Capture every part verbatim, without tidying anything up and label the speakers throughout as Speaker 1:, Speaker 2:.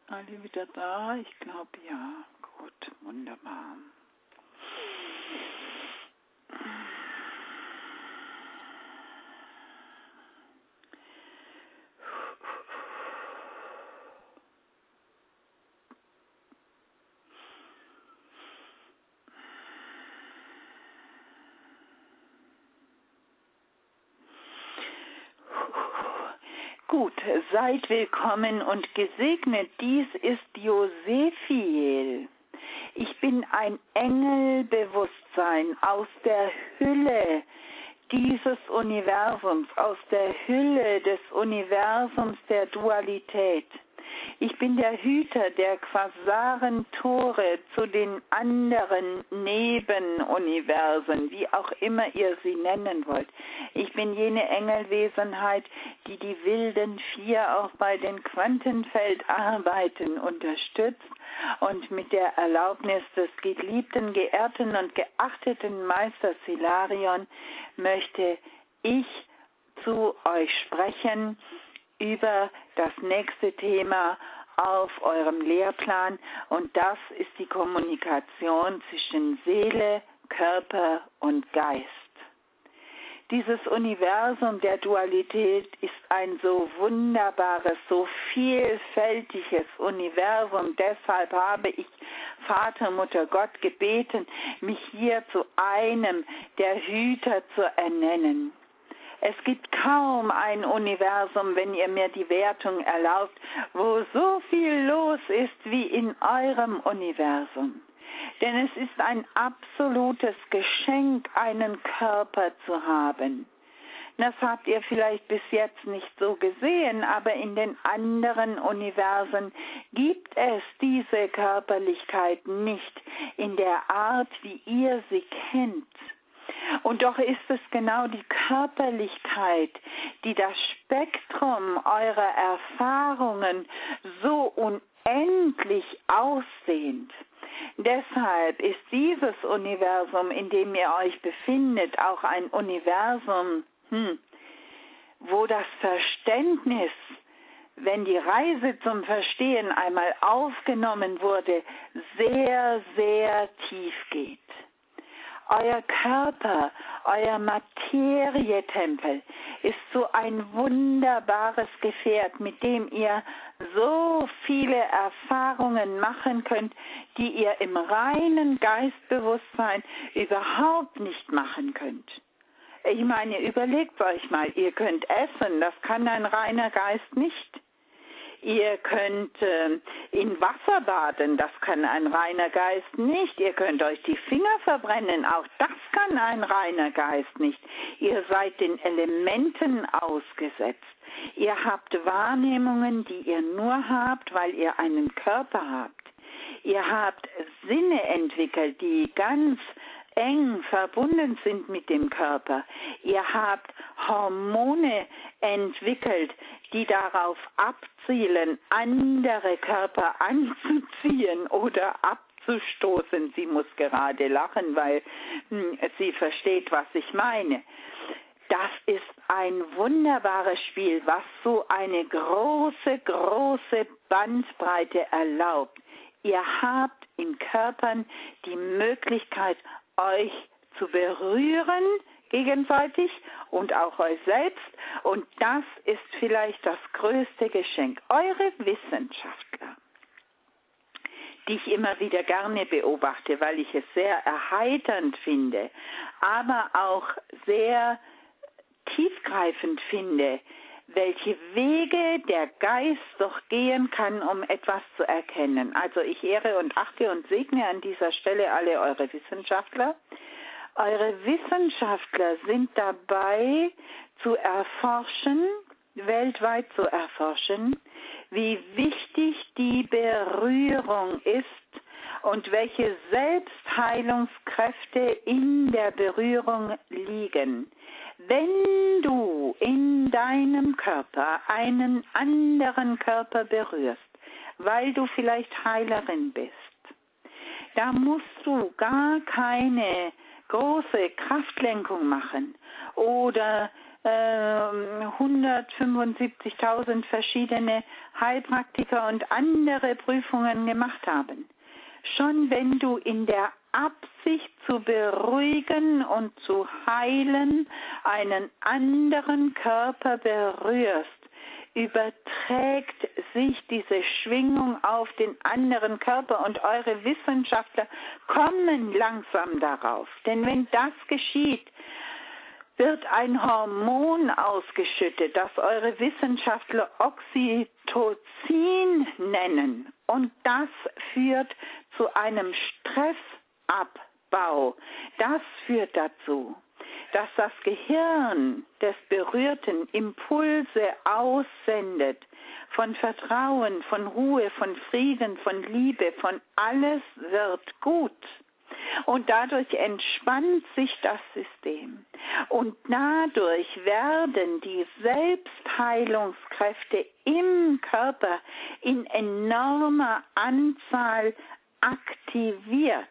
Speaker 1: Alle wieder da? Ich glaube ja. Gut, wunderbar. Gut, seid willkommen und gesegnet. Dies ist Josephiel. Ich bin ein Engelbewusstsein aus der Hülle dieses Universums, aus der Hülle des Universums der Dualität. Ich bin der Hüter der Quasarentore zu den anderen Nebenuniversen, wie auch immer ihr sie nennen wollt. Ich bin jene Engelwesenheit, die die wilden Vier auch bei den Quantenfeldarbeiten unterstützt und mit der Erlaubnis des geliebten, geehrten und geachteten Meisters Hilarion möchte ich zu euch sprechen über das nächste Thema auf eurem Lehrplan, und das ist die Kommunikation zwischen Seele, Körper und Geist. Dieses Universum der Dualität ist ein so wunderbares, so vielfältiges Universum. Deshalb habe ich Vater, Mutter, Gott gebeten, mich hier zu einem der Hüter zu ernennen. Es gibt kaum ein Universum, wenn ihr mir die Wertung erlaubt, wo so viel los ist wie in eurem Universum. Denn es ist ein absolutes Geschenk, einen Körper zu haben. Das habt ihr vielleicht bis jetzt nicht so gesehen, aber in den anderen Universen gibt es diese Körperlichkeit nicht in der Art, wie ihr sie kennt. Und doch ist es genau die Körperlichkeit, die das Spektrum eurer Erfahrungen so unendlich ausdehnt. Deshalb ist dieses Universum, in dem ihr euch befindet, auch ein Universum, hm, wo das Verständnis, wenn die Reise zum Verstehen einmal aufgenommen wurde, sehr, sehr tief geht. Euer Körper, euer Materietempel ist so ein wunderbares Gefährt, mit dem ihr so viele Erfahrungen machen könnt, die ihr im reinen Geistbewusstsein überhaupt nicht machen könnt. Ich meine, überlegt euch mal, ihr könnt essen, das kann ein reiner Geist nicht. Ihr könnt äh, in Wasser baden, das kann ein reiner Geist nicht. Ihr könnt euch die Finger verbrennen, auch das kann ein reiner Geist nicht. Ihr seid den Elementen ausgesetzt. Ihr habt Wahrnehmungen, die ihr nur habt, weil ihr einen Körper habt. Ihr habt Sinne entwickelt, die ganz eng verbunden sind mit dem Körper. Ihr habt Hormone entwickelt, die darauf abzielen, andere Körper anzuziehen oder abzustoßen. Sie muss gerade lachen, weil hm, sie versteht, was ich meine. Das ist ein wunderbares Spiel, was so eine große, große Bandbreite erlaubt. Ihr habt in Körpern die Möglichkeit, euch zu berühren gegenseitig und auch euch selbst, und das ist vielleicht das größte Geschenk. Eure Wissenschaftler, die ich immer wieder gerne beobachte, weil ich es sehr erheiternd finde, aber auch sehr tiefgreifend finde, welche Wege der Geist doch gehen kann, um etwas zu erkennen. Also ich ehre und achte und segne an dieser Stelle alle eure Wissenschaftler. Eure Wissenschaftler sind dabei zu erforschen, weltweit zu erforschen, wie wichtig die Berührung ist und welche Selbstheilungskräfte in der Berührung liegen. Wenn du in deinem Körper einen anderen Körper berührst, weil du vielleicht Heilerin bist, da musst du gar keine große Kraftlenkung machen oder hundertfünfundsiebzigtausend verschiedene Heilpraktiker und andere Prüfungen gemacht haben. Schon wenn du in der Absicht zu beruhigen und zu heilen einen anderen Körper berührst, überträgt sich diese Schwingung auf den anderen Körper und eure Wissenschaftler kommen langsam darauf. Denn wenn das geschieht, wird ein Hormon ausgeschüttet, das eure Wissenschaftler Oxytocin nennen. Und das führt zu einem Stressabbau. Das führt dazu, dass das Gehirn des Berührten Impulse aussendet von Vertrauen, von Ruhe, von Frieden, von Liebe, von alles wird gut. Und dadurch entspannt sich das System. Und dadurch werden die Selbstheilungskräfte im Körper in enormer Anzahl aktiviert.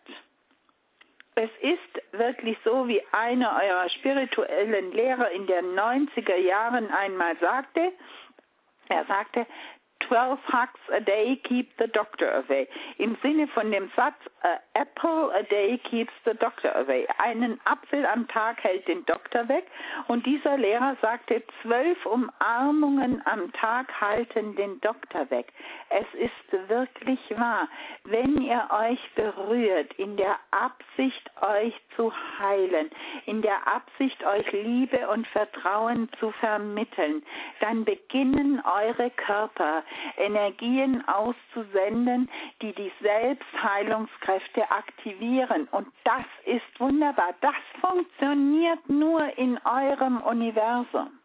Speaker 1: Es ist wirklich so, wie einer eurer spirituellen Lehrer in den neunziger Jahren einmal sagte. Er sagte, twelve hugs a day keep the doctor away. Im Sinne von dem Satz, a apple a day keeps the doctor away. Einen Apfel am Tag hält den Doktor weg. Und dieser Lehrer sagte, zwölf Umarmungen am Tag halten den Doktor weg. Es ist wirklich wahr. Wenn ihr euch berührt, in der Absicht, euch zu heilen, in der Absicht, euch Liebe und Vertrauen zu vermitteln, dann beginnen eure Körper Energien auszusenden, die die Selbstheilungskräfte aktivieren. Und das ist wunderbar. Das funktioniert nur in eurem Universum.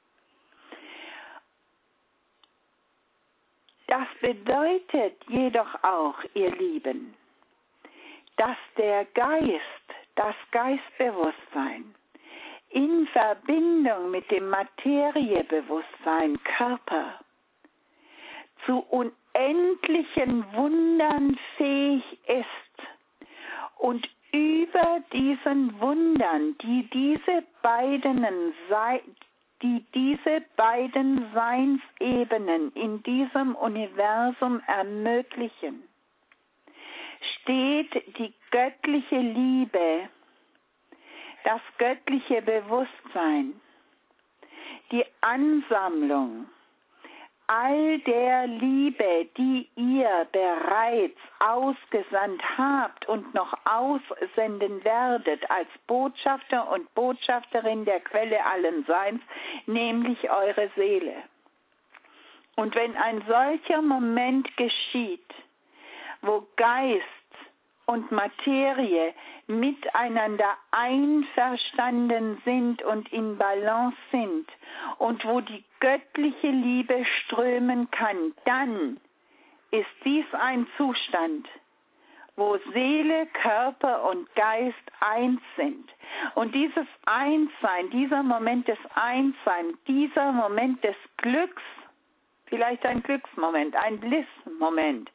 Speaker 1: Das bedeutet jedoch auch, ihr Lieben, dass der Geist, das Geistbewusstsein in Verbindung mit dem Materiebewusstsein, Körper, zu unendlichen Wundern fähig ist und über diesen Wundern, die diese beiden, die diese beiden Seinsebenen in diesem Universum ermöglichen, steht die göttliche Liebe, das göttliche Bewusstsein, die Ansammlung all der Liebe, die ihr bereits ausgesandt habt und noch aussenden werdet als Botschafter und Botschafterin der Quelle allen Seins, nämlich eure Seele. Und wenn ein solcher Moment geschieht, wo Geist und Materie miteinander einverstanden sind und in Balance sind und wo die göttliche Liebe strömen kann, dann ist dies ein Zustand, wo Seele, Körper und Geist eins sind. Und dieses Einssein, dieser Moment des Einsseins, dieser Moment des Glücks, vielleicht ein Glücksmoment, ein Blissmoment,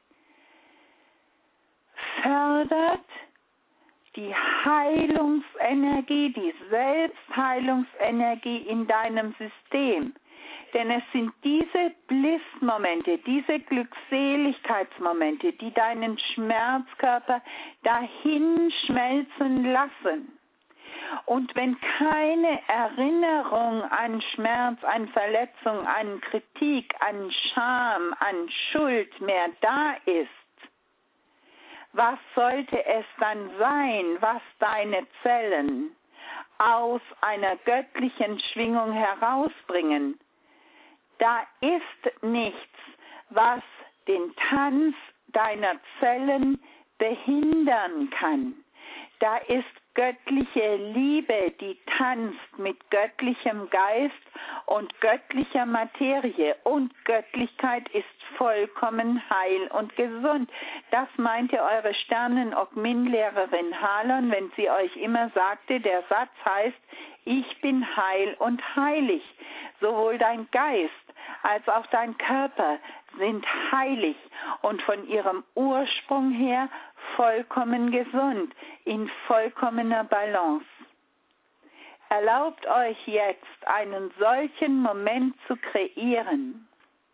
Speaker 1: fördert die Heilungsenergie, die Selbstheilungsenergie in deinem System. Denn es sind diese Blissmomente, diese Glückseligkeitsmomente, die deinen Schmerzkörper dahin schmelzen lassen. Und wenn keine Erinnerung an Schmerz, an Verletzung, an Kritik, an Scham, an Schuld mehr da ist, was sollte es dann sein, was deine Zellen aus einer göttlichen Schwingung herausbringen? Da ist nichts, was den Tanz deiner Zellen behindern kann. Da ist göttliche Liebe, die tanzt mit göttlichem Geist und göttlicher Materie. Und Göttlichkeit ist vollkommen heil und gesund. Das meinte eure Sternen-Ogmin-Lehrerin Halon, wenn sie euch immer sagte, der Satz heißt, ich bin heil und heilig. Sowohl dein Geist als auch dein Körper sind heilig und von ihrem Ursprung her vollkommen gesund, in vollkommener Balance. Erlaubt euch jetzt, einen solchen Moment zu kreieren.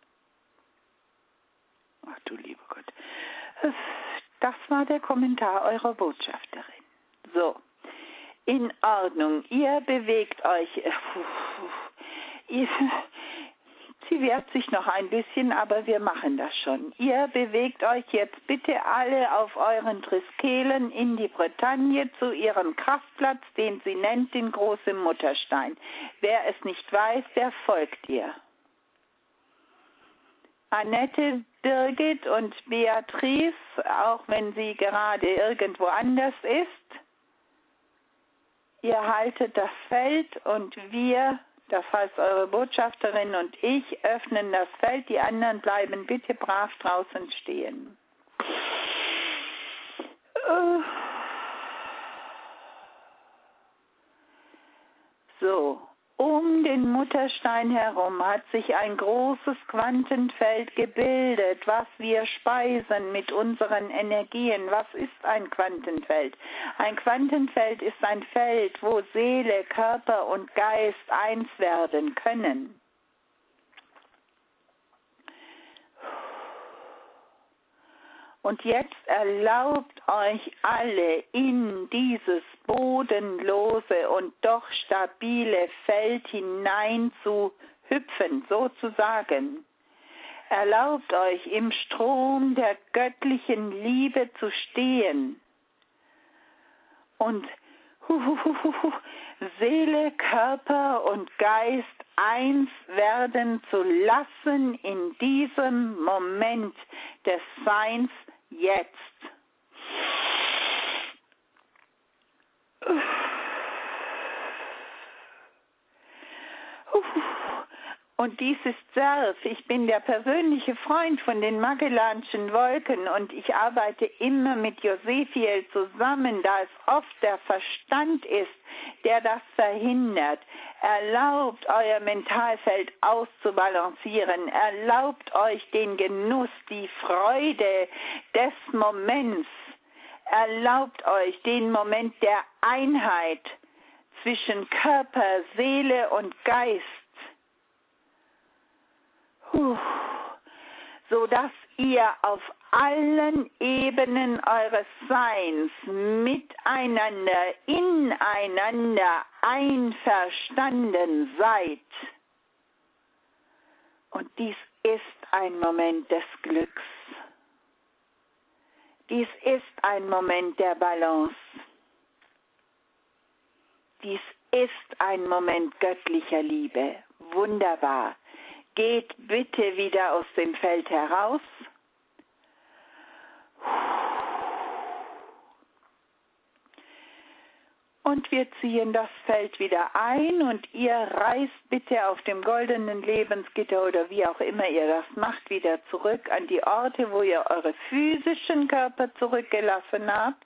Speaker 1: Ach du lieber Gott. Das war der Kommentar eurer Botschafterin. So, in Ordnung. Ihr bewegt euch. Ihr, sie wehrt sich noch ein bisschen, aber wir machen das schon. Ihr bewegt euch jetzt bitte alle auf euren Triskelen in die Bretagne zu ihrem Kraftplatz, den sie nennt den großen Mutterstein. Wer es nicht weiß, der folgt ihr. Annette, Birgit und Beatrice, auch wenn sie gerade irgendwo anders ist, ihr haltet das Feld und wir, das heißt eure Botschafterin und ich, öffnen das Feld. Die anderen bleiben bitte brav draußen stehen. So, um den Mutterstein herum hat sich ein großes Quantenfeld gebildet, was wir speisen mit unseren Energien. Was ist ein Quantenfeld? Ein Quantenfeld ist ein Feld, wo Seele, Körper und Geist eins werden können. Und jetzt erlaubt euch alle in dieses bodenlose und doch stabile Feld hinein zu hüpfen, sozusagen. Erlaubt euch im Strom der göttlichen Liebe zu stehen und Seele, Körper und Geist eins werden zu lassen in diesem Moment des Seins jetzt. Und dies ist Serf. Ich bin der persönliche Freund von den Magellanschen Wolken und ich arbeite immer mit Josephiel zusammen, da es oft der Verstand ist, der das verhindert. Erlaubt euer Mentalfeld auszubalancieren. Erlaubt euch den Genuss, die Freude des Moments. Erlaubt euch den Moment der Einheit zwischen Körper, Seele und Geist. So dass ihr auf allen Ebenen eures Seins miteinander, ineinander einverstanden seid. Und dies ist ein Moment des Glücks. Dies ist ein Moment der Balance. Dies ist ein Moment göttlicher Liebe. Wunderbar. Geht bitte wieder aus dem Feld heraus. Und wir ziehen das Feld wieder ein und ihr reist bitte auf dem goldenen Lebensgitter oder wie auch immer ihr das macht, wieder zurück an die Orte, wo ihr eure physischen Körper zurückgelassen habt.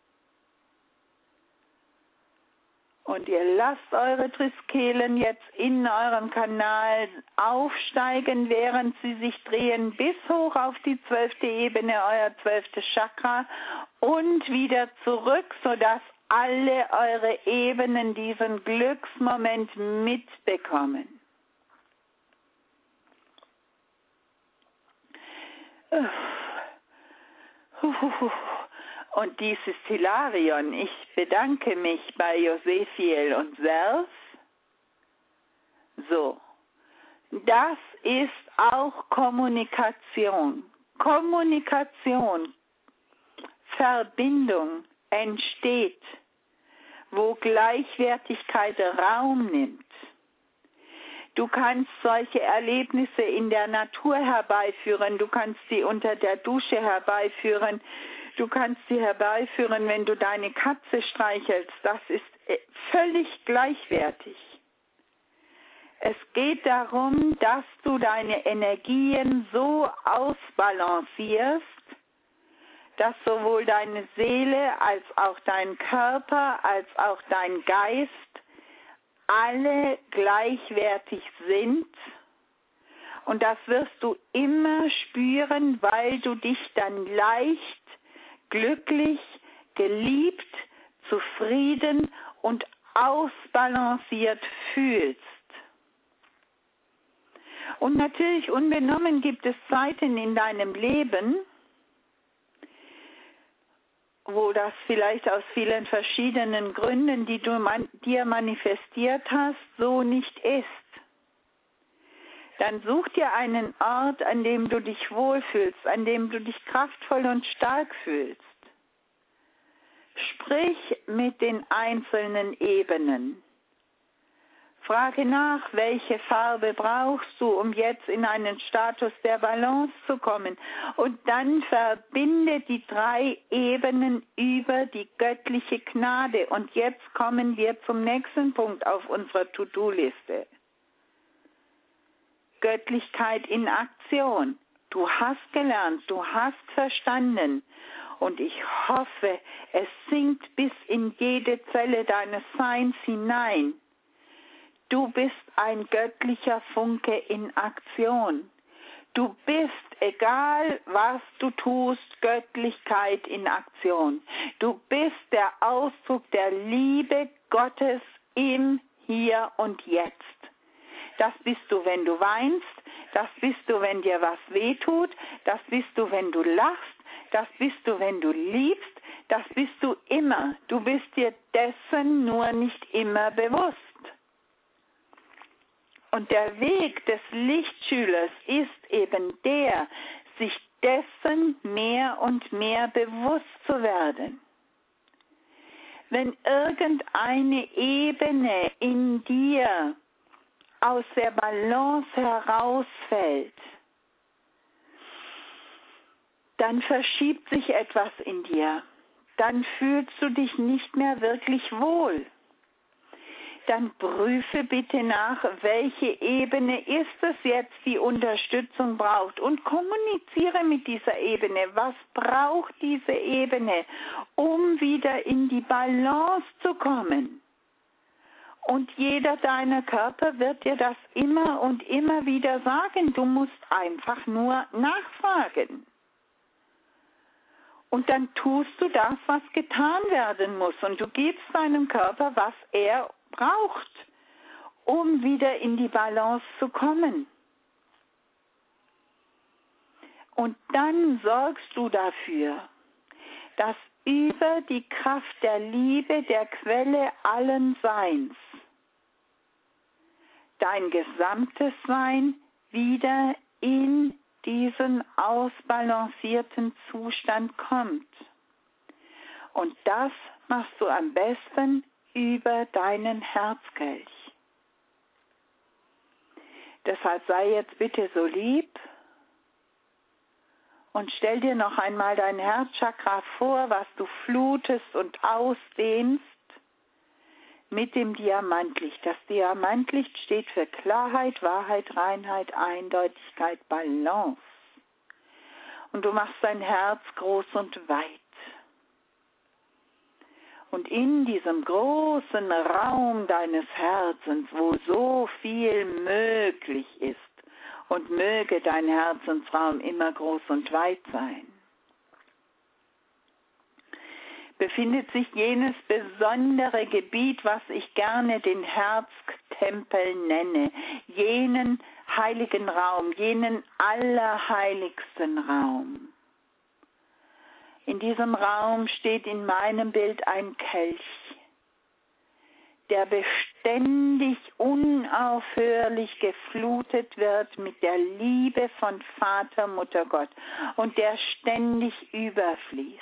Speaker 1: Und ihr lasst eure Triskelen jetzt in eurem Kanal aufsteigen, während sie sich drehen, bis hoch auf die zwölfte Ebene, euer zwölftes Chakra, und wieder zurück, sodass alle eure Ebenen diesen Glücksmoment mitbekommen. Und dies ist Hilarion. Ich bedanke mich bei Josephiel und Serf. So, das ist auch Kommunikation. Kommunikation, Verbindung entsteht, wo Gleichwertigkeit Raum nimmt. Du kannst solche Erlebnisse in der Natur herbeiführen, du kannst sie unter der Dusche herbeiführen, du kannst sie herbeiführen, wenn du deine Katze streichelst. Das ist völlig gleichwertig. Es geht darum, dass du deine Energien so ausbalancierst, dass sowohl deine Seele als auch dein Körper als auch dein Geist alle gleichwertig sind. Und das wirst du immer spüren, weil du dich dann leicht, glücklich, geliebt, zufrieden und ausbalanciert fühlst. Und natürlich unbenommen gibt es Zeiten in deinem Leben, wo das vielleicht aus vielen verschiedenen Gründen, die du man, dir manifestiert hast, so nicht ist. Dann such dir einen Ort, an dem du dich wohlfühlst, an dem du dich kraftvoll und stark fühlst. Sprich mit den einzelnen Ebenen. Frage nach, welche Farbe brauchst du, um jetzt in einen Status der Balance zu kommen. Und dann verbinde die drei Ebenen über die göttliche Gnade. Und jetzt kommen wir zum nächsten Punkt auf unserer To-Do-Liste. Göttlichkeit in Aktion. Du hast gelernt, du hast verstanden. Und ich hoffe, es sinkt bis in jede Zelle deines Seins hinein. Du bist ein göttlicher Funke in Aktion. Du bist, egal was du tust, Göttlichkeit in Aktion. Du bist der Ausdruck der Liebe Gottes im Hier und Jetzt. Das bist du, wenn du weinst, das bist du, wenn dir was wehtut, das bist du, wenn du lachst, das bist du, wenn du liebst, das bist du immer. Du bist dir dessen nur nicht immer bewusst. Und der Weg des Lichtschülers ist eben der, sich dessen mehr und mehr bewusst zu werden. Wenn irgendeine Ebene in dir aus der Balance herausfällt, dann verschiebt sich etwas in dir. Dann fühlst du dich nicht mehr wirklich wohl. Dann prüfe bitte nach, welche Ebene ist es jetzt, die Unterstützung braucht, und kommuniziere mit dieser Ebene. Was braucht diese Ebene, um wieder in die Balance zu kommen? Und jeder deiner Körper wird dir das immer und immer wieder sagen. Du musst einfach nur nachfragen. Und dann tust du das, was getan werden muss. Und du gibst deinem Körper, was er braucht, um wieder in die Balance zu kommen. Und dann sorgst du dafür, dass über die Kraft der Liebe, der Quelle allen Seins, dein gesamtes Sein wieder in diesen ausbalancierten Zustand kommt. Und das machst du am besten über deinen Herzkelch. Deshalb sei jetzt bitte so lieb und stell dir noch einmal dein Herzchakra vor, was du flutest und ausdehnst mit dem Diamantlicht. Das Diamantlicht steht für Klarheit, Wahrheit, Reinheit, Eindeutigkeit, Balance. Und du machst dein Herz groß und weit. Und in diesem großen Raum deines Herzens, wo so viel möglich ist, und möge dein Herzensraum immer groß und weit sein, befindet sich jenes besondere Gebiet, was ich gerne den Herztempel nenne, jenen heiligen Raum, jenen allerheiligsten Raum. In diesem Raum steht in meinem Bild ein Kelch, der beständig, unaufhörlich geflutet wird mit der Liebe von Vater, Mutter, Gott, und der ständig überfließt.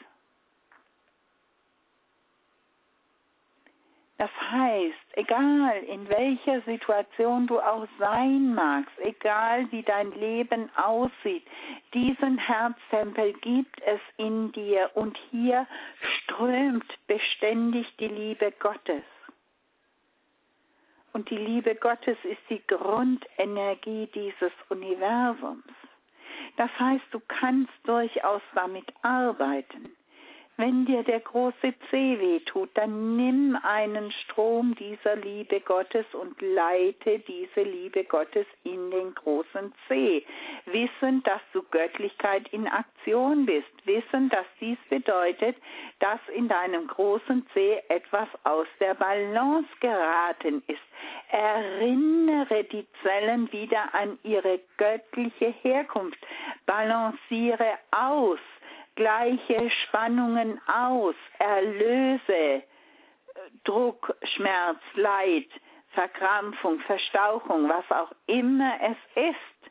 Speaker 1: Das heißt, egal in welcher Situation du auch sein magst, egal wie dein Leben aussieht, diesen Herztempel gibt es in dir, und hier strömt beständig die Liebe Gottes. Und die Liebe Gottes ist die Grundenergie dieses Universums. Das heißt, du kannst durchaus damit arbeiten. Wenn dir der große Zeh wehtut, dann nimm einen Strom dieser Liebe Gottes und leite diese Liebe Gottes in den großen Zeh. Wissend, dass du Göttlichkeit in Aktion bist. Wissend, dass dies bedeutet, dass in deinem großen Zeh etwas aus der Balance geraten ist. Erinnere die Zellen wieder an ihre göttliche Herkunft. Balanciere aus. Gleiche Spannungen aus, erlöse Druck, Schmerz, Leid, Verkrampfung, Verstauchung, was auch immer es ist,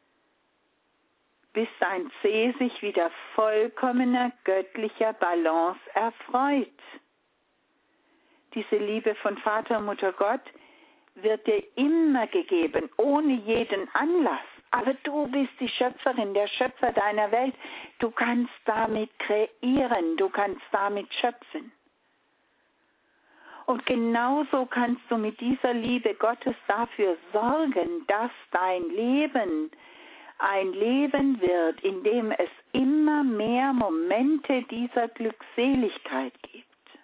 Speaker 1: bis dein Zeh sich wieder vollkommener göttlicher Balance erfreut. Diese Liebe von Vater und Mutter Gott wird dir immer gegeben, ohne jeden Anlass. Aber du bist die Schöpferin, der Schöpfer deiner Welt. Du kannst damit kreieren, du kannst damit schöpfen. Und genauso kannst du mit dieser Liebe Gottes dafür sorgen, dass dein Leben ein Leben wird, in dem es immer mehr Momente dieser Glückseligkeit gibt.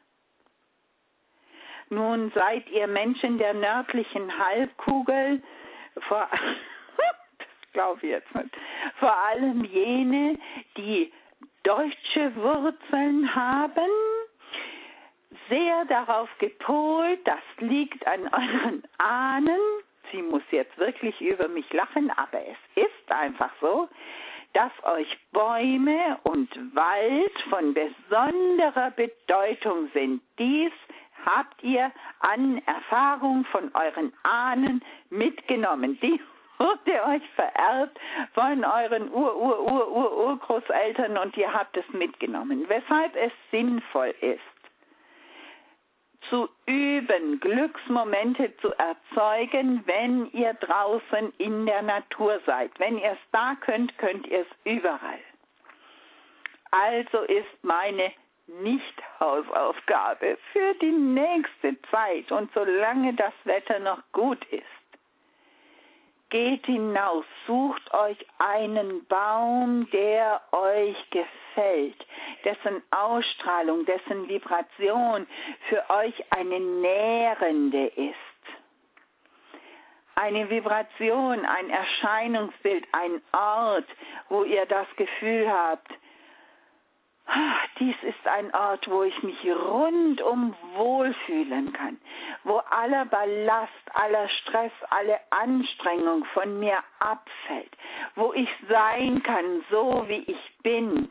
Speaker 1: Nun seid ihr Menschen der nördlichen Halbkugel, vor glaube ich jetzt nicht. Vor allem jene, die deutsche Wurzeln haben, sehr darauf gepolt, das liegt an euren Ahnen. Sie muss jetzt wirklich über mich lachen, aber es ist einfach so, dass euch Bäume und Wald von besonderer Bedeutung sind. Dies habt ihr an Erfahrung von euren Ahnen mitgenommen. Die wurde euch vererbt von euren Ur-Ur-Ur-Ur-Urgroßeltern und ihr habt es mitgenommen. Weshalb es sinnvoll ist, zu üben, Glücksmomente zu erzeugen, wenn ihr draußen in der Natur seid. Wenn ihr es da könnt, könnt ihr es überall. Also ist meine Nicht-Hausaufgabe für die nächste Zeit und solange das Wetter noch gut ist, geht hinaus, sucht euch einen Baum, der euch gefällt, dessen Ausstrahlung, dessen Vibration für euch eine nährende ist. Eine Vibration, ein Erscheinungsbild, ein Ort, wo ihr das Gefühl habt, dies ist ein Ort, wo ich mich rundum wohlfühlen kann, wo aller Ballast, aller Stress, alle Anstrengung von mir abfällt, wo ich sein kann, so wie ich bin.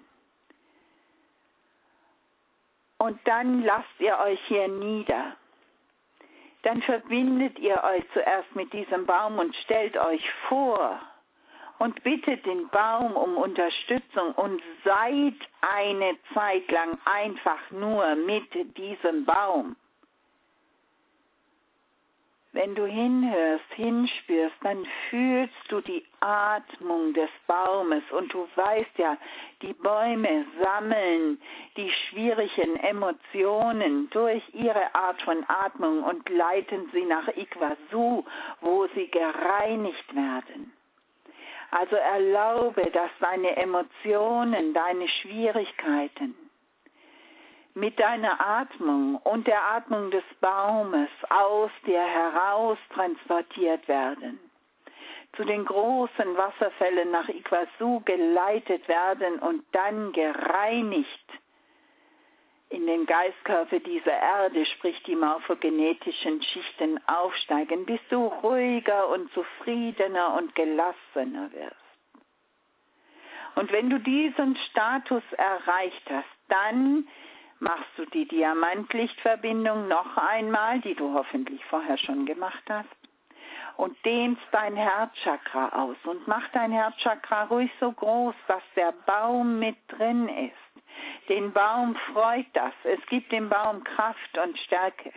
Speaker 1: Und dann lasst ihr euch hier nieder. Dann verbindet ihr euch zuerst mit diesem Baum und stellt euch vor, und bittet den Baum um Unterstützung und seid eine Zeit lang einfach nur mit diesem Baum. Wenn du hinhörst, hinspürst, dann fühlst du die Atmung des Baumes und du weißt ja, die Bäume sammeln die schwierigen Emotionen durch ihre Art von Atmung und leiten sie nach Iguazu, wo sie gereinigt werden. Also erlaube, dass deine Emotionen, deine Schwierigkeiten mit deiner Atmung und der Atmung des Baumes aus dir heraus transportiert werden, zu den großen Wasserfällen nach Iguazu geleitet werden und dann gereinigt in den Geistkörper dieser Erde, sprich die morphogenetischen Schichten aufsteigen, bis du ruhiger und zufriedener und gelassener wirst. Und wenn du diesen Status erreicht hast, dann machst du die Diamantlichtverbindung noch einmal, die du hoffentlich vorher schon gemacht hast, und dehnst dein Herzchakra aus und mach dein Herzchakra ruhig so groß, dass der Baum mit drin ist. Den Baum freut das. Es gibt dem Baum Kraft und Stärke.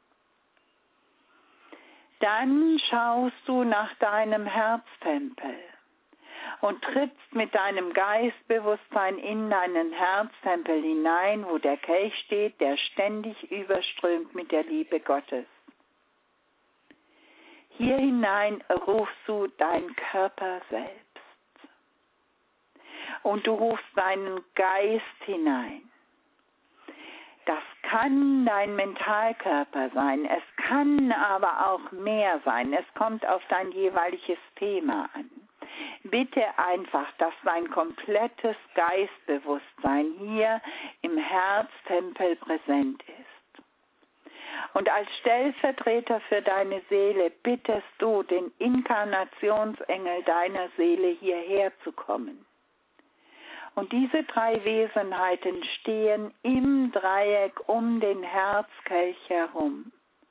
Speaker 1: Dann schaust du nach deinem Herztempel und trittst mit deinem Geistbewusstsein in deinen Herztempel hinein, wo der Kelch steht, der ständig überströmt mit der Liebe Gottes. Hier hinein rufst du deinen Körper selbst. Und du rufst deinen Geist hinein. kann dein Mentalkörper sein, es kann aber auch mehr sein. Es kommt auf dein jeweiliges Thema an. Bitte einfach, dass dein komplettes Geistbewusstsein hier im Herztempel präsent ist. Und als Stellvertreter für deine Seele bittest du den Inkarnationsengel deiner Seele hierher zu kommen. Und diese drei Wesenheiten stehen im Dreieck um den Herzkelch herum.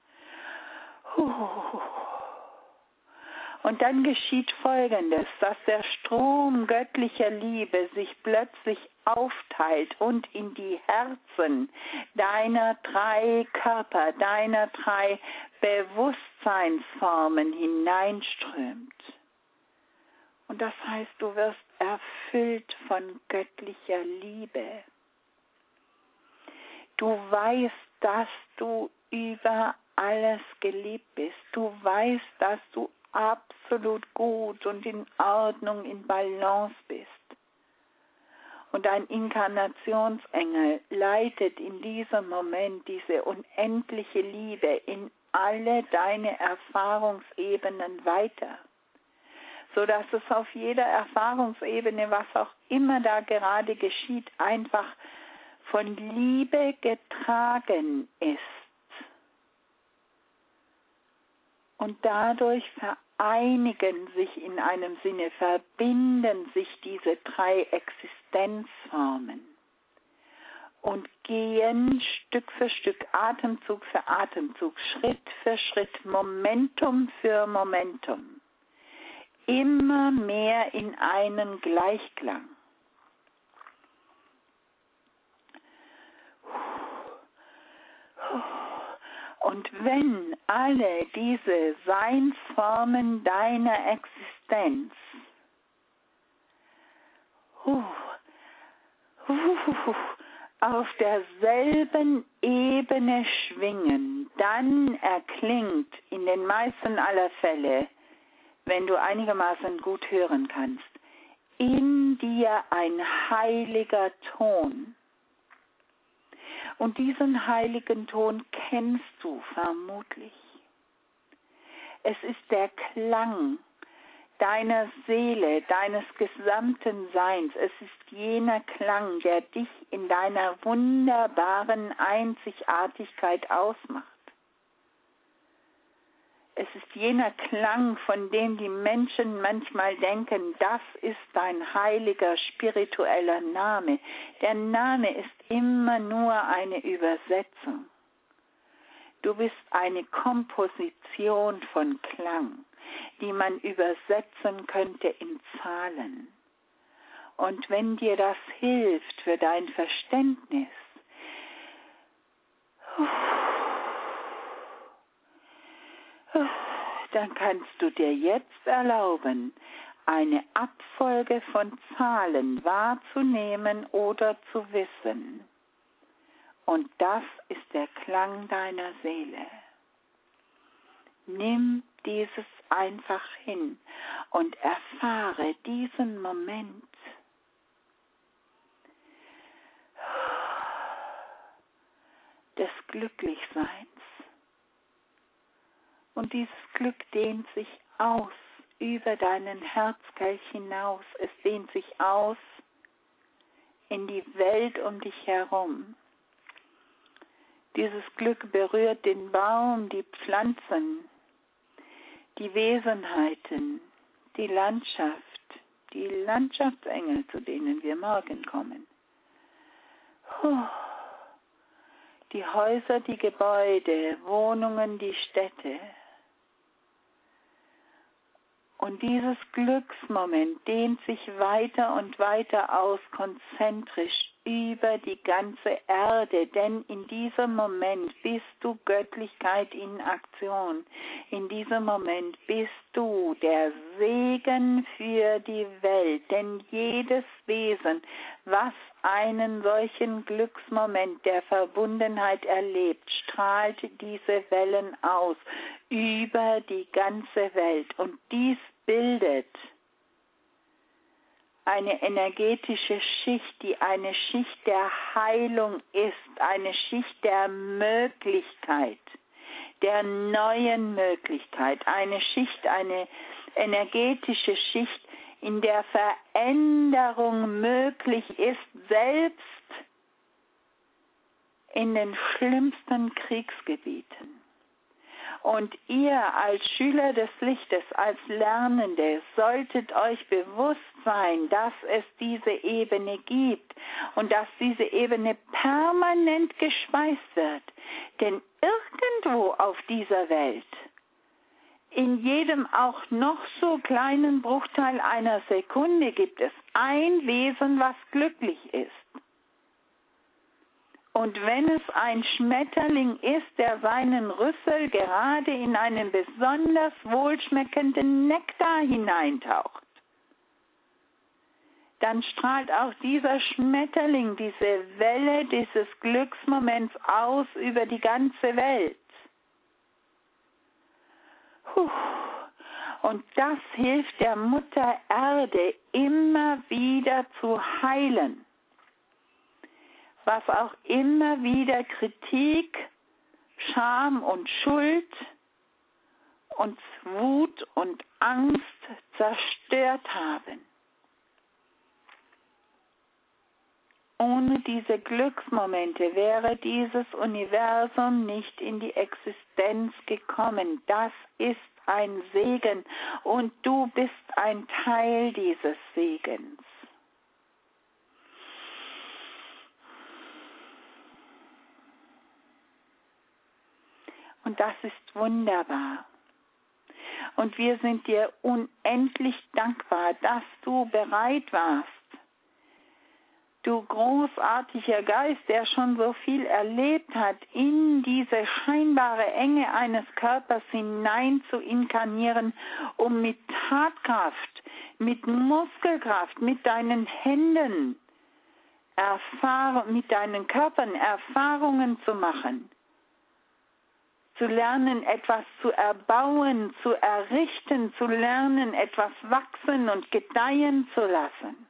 Speaker 1: Und dann geschieht Folgendes, dass der Strom göttlicher Liebe sich plötzlich aufteilt und in die Herzen deiner drei Körper, deiner drei Bewusstseinsformen hineinströmt. Und das heißt, du wirst erfüllt von göttlicher Liebe. Du weißt, dass du über alles geliebt bist. Du weißt, dass du absolut gut und in Ordnung, in Balance bist. Und ein Inkarnationsengel leitet in diesem Moment diese unendliche Liebe in alle deine Erfahrungsebenen weiter, sodass es auf jeder Erfahrungsebene, was auch immer da gerade geschieht, einfach von Liebe getragen ist. Und dadurch vereinigen sich in einem Sinne, verbinden sich diese drei Existenzformen und gehen Stück für Stück, Atemzug für Atemzug, Schritt für Schritt, Momentum für Momentum, immer mehr in einen Gleichklang. Und wenn alle diese Seinsformen deiner Existenz uh, uh, auf derselben Ebene schwingen, dann erklingt in den meisten aller Fälle, wenn du einigermaßen gut hören kannst, in dir ein heiliger Ton. Und diesen heiligen Ton kennst du vermutlich. Es ist der Klang deiner Seele, deines gesamten Seins. Es ist jener Klang, der dich in deiner wunderbaren Einzigartigkeit ausmacht. Es ist jener Klang, von dem die Menschen manchmal denken, das ist ein heiliger spiritueller Name. Der Name ist immer nur eine Übersetzung. Du bist eine Komposition von Klang, die man übersetzen könnte in Zahlen. Und wenn dir das hilft für dein Verständnis, dann kannst du dir jetzt erlauben, eine Abfolge von Zahlen wahrzunehmen oder zu wissen. Und das ist der Klang deiner Seele. Nimm dieses einfach hin und erfahre diesen Moment. Des Glücklichseins. Und dieses Glück dehnt sich aus über deinen Herzkelch hinaus. Es dehnt sich aus in die Welt um dich herum. Dieses Glück berührt den Baum, die Pflanzen, die Wesenheiten, die Landschaft, die Landschaftsengel, zu denen wir morgen kommen. Die Häuser, die Gebäude, Wohnungen, die Städte. Und dieses Glücksmoment dehnt sich weiter und weiter aus, konzentrisch über die ganze Erde, denn in diesem Moment bist du Göttlichkeit in Aktion. In diesem Moment bist du der Segen für die Welt, denn jedes Wesen, was einen solchen Glücksmoment der Verbundenheit erlebt, strahlt diese Wellen aus über die ganze Welt. Und dies bildet eine energetische Schicht, die eine Schicht der Heilung ist, eine Schicht der Möglichkeit, der neuen Möglichkeit, eine Schicht, eine energetische Schicht, in der Veränderung möglich ist, selbst in den schlimmsten Kriegsgebieten. Und ihr als Schüler des Lichtes, als Lernende, solltet euch bewusst sein, dass es diese Ebene gibt und dass diese Ebene permanent geschweißt wird. Denn irgendwo auf dieser Welt, in jedem auch noch so kleinen Bruchteil einer Sekunde, gibt es ein Wesen, was glücklich ist. Und wenn es ein Schmetterling ist, der seinen Rüssel gerade in einen besonders wohlschmeckenden Nektar hineintaucht, dann strahlt auch dieser Schmetterling diese Welle dieses Glücksmoments aus über die ganze Welt. Puh. Und das hilft der Mutter Erde immer wieder zu heilen. Was auch immer wieder Kritik, Scham und Schuld und Wut und Angst zerstört haben. Ohne diese Glücksmomente wäre dieses Universum nicht in die Existenz gekommen. Das ist ein Segen und du bist ein Teil dieses Segens. Und das ist wunderbar. Und wir sind dir unendlich dankbar, dass du bereit warst, du großartiger Geist, der schon so viel erlebt hat, in diese scheinbare Enge eines Körpers hinein zu inkarnieren, um mit Tatkraft, mit Muskelkraft, mit deinen Händen, Erfahrung, mit deinen Körpern Erfahrungen zu machen. Zu lernen, etwas zu erbauen, zu errichten, zu lernen, etwas wachsen und gedeihen zu lassen.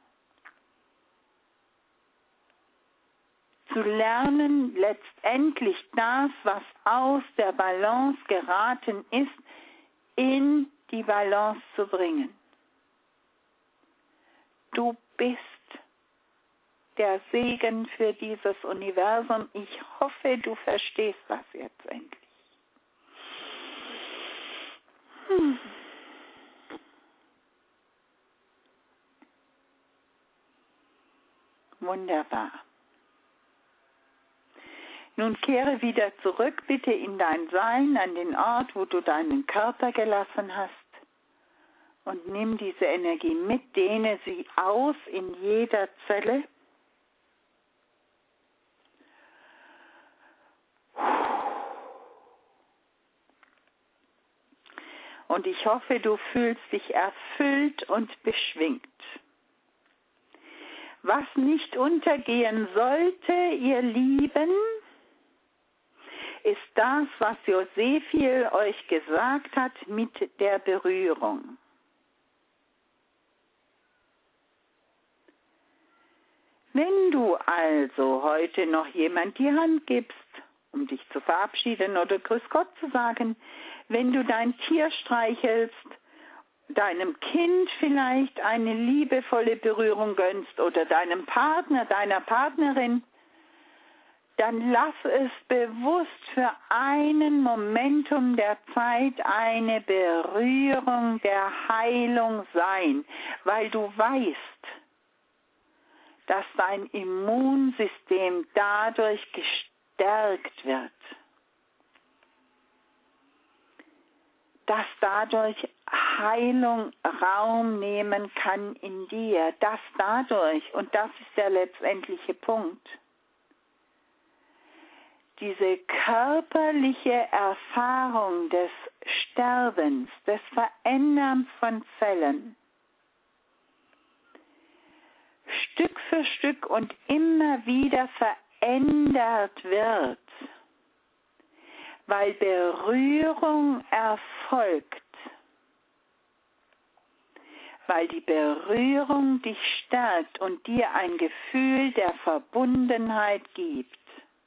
Speaker 1: Zu lernen, letztendlich das, was aus der Balance geraten ist, in die Balance zu bringen. Du bist der Segen für dieses Universum. Ich hoffe, du verstehst das jetzt endlich. Hm. Wunderbar. Nun kehre wieder zurück, bitte in dein Sein, an den Ort, wo du deinen Körper gelassen hast. Und nimm diese Energie mit, dehne sie aus in jeder Zelle. Und ich hoffe, du fühlst dich erfüllt und beschwingt. Was nicht untergehen sollte, ihr Lieben, ist das, was Josefiel euch gesagt hat mit der Berührung. Wenn du also heute noch jemand die Hand gibst, um dich zu verabschieden oder Grüß Gott zu sagen, wenn du dein Tier streichelst, deinem Kind vielleicht eine liebevolle Berührung gönnst oder deinem Partner, deiner Partnerin, dann lass es bewusst für einen Momentum der Zeit eine Berührung der Heilung sein, weil du weißt, dass dein Immunsystem dadurch gestärkt wird, dass dadurch Heilung Raum nehmen kann in dir, dass dadurch, und das ist der letztendliche Punkt, diese körperliche Erfahrung des Sterbens, des Veränderns von Zellen, Stück für Stück und immer wieder verändert wird, weil Berührung erfolgt, weil die Berührung dich stärkt und dir ein Gefühl der Verbundenheit gibt.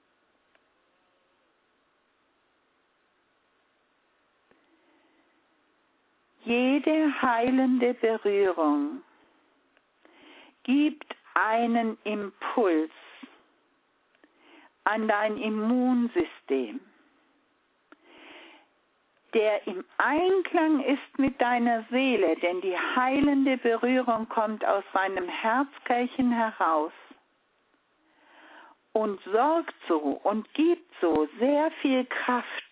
Speaker 1: Jede heilende Berührung gibt einen Impuls an dein Immunsystem, der im Einklang ist mit deiner Seele, denn die heilende Berührung kommt aus seinem Herzkärchen heraus und sorgt so und gibt so sehr viel Kraft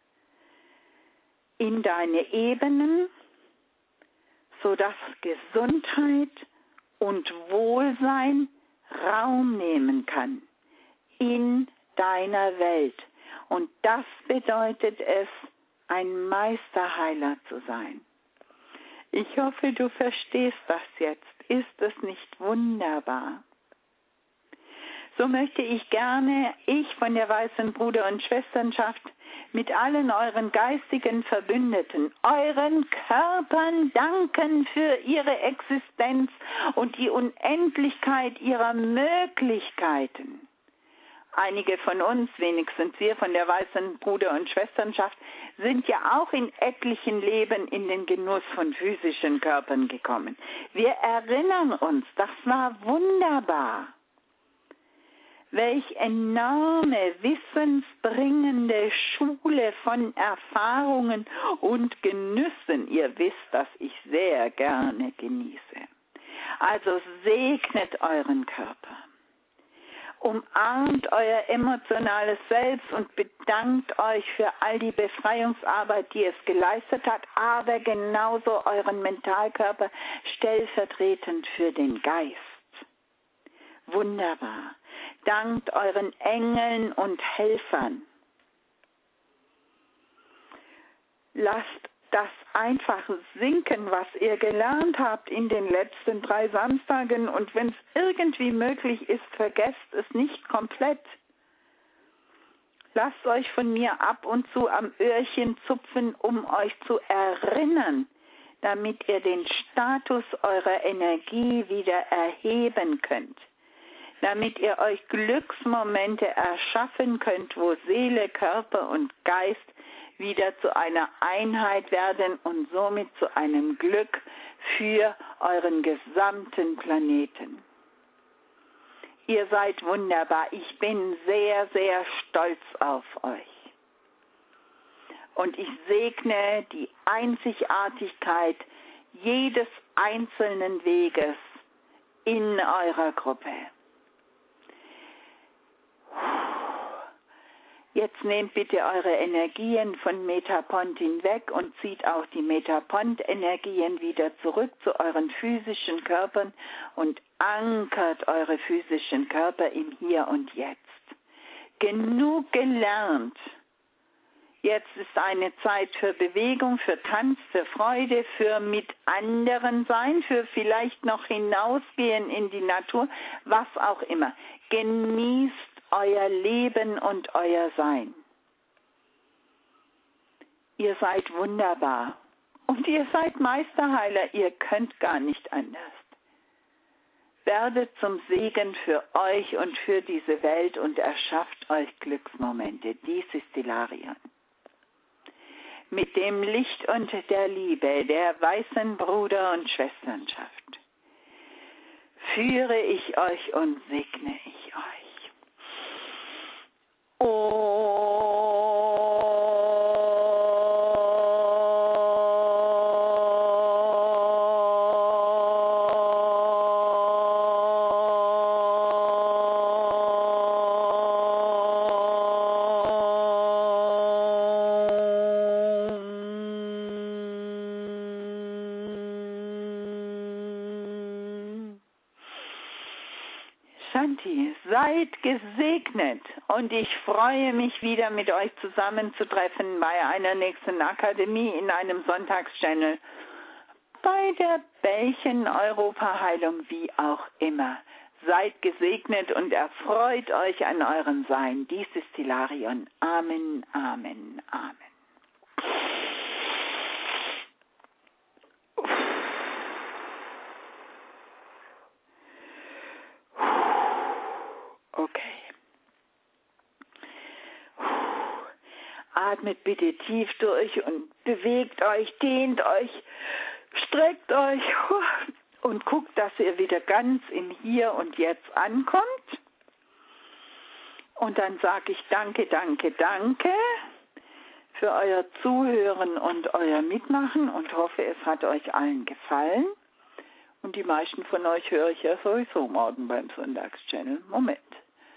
Speaker 1: in deine Ebenen, sodass Gesundheit und Wohlsein Raum nehmen kann in deiner Welt. Und das bedeutet es, ein Meisterheiler zu sein. Ich hoffe, du verstehst das jetzt. Ist es nicht wunderbar? So möchte ich gerne, ich von der Weißen Bruder- und Schwesternschaft, mit allen euren geistigen Verbündeten, euren Körpern danken für ihre Existenz und die Unendlichkeit ihrer Möglichkeiten. Einige von uns, wenigstens wir von der Weißen Bruder- und Schwesternschaft, sind ja auch in etlichen Leben in den Genuss von physischen Körpern gekommen. Wir erinnern uns, das war wunderbar. Welch enorme, wissensbringende Schule von Erfahrungen und Genüssen. Ihr wisst, dass ich sehr gerne genieße. Also segnet euren Körper. Umarmt euer emotionales Selbst und bedankt euch für all die Befreiungsarbeit, die es geleistet hat, aber genauso euren Mentalkörper stellvertretend für den Geist. Wunderbar. Dankt euren Engeln und Helfern. Lasst das einfach sinken, was ihr gelernt habt in den letzten drei Samstagen. Und wenn es irgendwie möglich ist, vergesst es nicht komplett. Lasst euch von mir ab und zu am Öhrchen zupfen, um euch zu erinnern, damit ihr den Status eurer Energie wieder erheben könnt. Damit ihr euch Glücksmomente erschaffen könnt, wo Seele, Körper und Geist wieder zu einer Einheit werden und somit zu einem Glück für euren gesamten Planeten. Ihr seid wunderbar. Ich bin sehr, sehr stolz auf euch. Und ich segne die Einzigartigkeit jedes einzelnen Weges in eurer Gruppe. Jetzt nehmt bitte eure Energien von Metapont hinweg und zieht auch die Metapont-Energien wieder zurück zu euren physischen Körpern und ankert eure physischen Körper im Hier und Jetzt. Genug gelernt. Jetzt ist eine Zeit für Bewegung, für Tanz, für Freude, für mit anderen sein, für vielleicht noch hinausgehen in die Natur, was auch immer. Genießt euer Leben und euer Sein. Ihr seid wunderbar und ihr seid Meisterheiler, ihr könnt gar nicht anders. Werdet zum Segen für euch und für diese Welt und erschafft euch Glücksmomente. Dies ist Hilarion. Mit dem Licht und der Liebe der Weißen Bruder- und Schwesternschaft führe ich euch und segne ich euch. Shanti, seid gesegnet und ich freue mich wieder mit euch zusammenzutreffen bei einer nächsten Akademie in einem Sonntagschannel, bei der Bällchen Europaheilung, wie auch immer. Seid gesegnet und erfreut euch an eurem Sein. Dies ist Hilarion. Amen, Amen, Amen. Okay. Atmet bitte tief durch und bewegt euch, dehnt euch, streckt euch und guckt, dass ihr wieder ganz in Hier und Jetzt ankommt. Und dann sage ich danke, danke, danke für euer Zuhören und euer Mitmachen und hoffe, es hat euch allen gefallen. Und die meisten von euch höre ich ja sowieso morgen beim Sonntagschannel. Moment.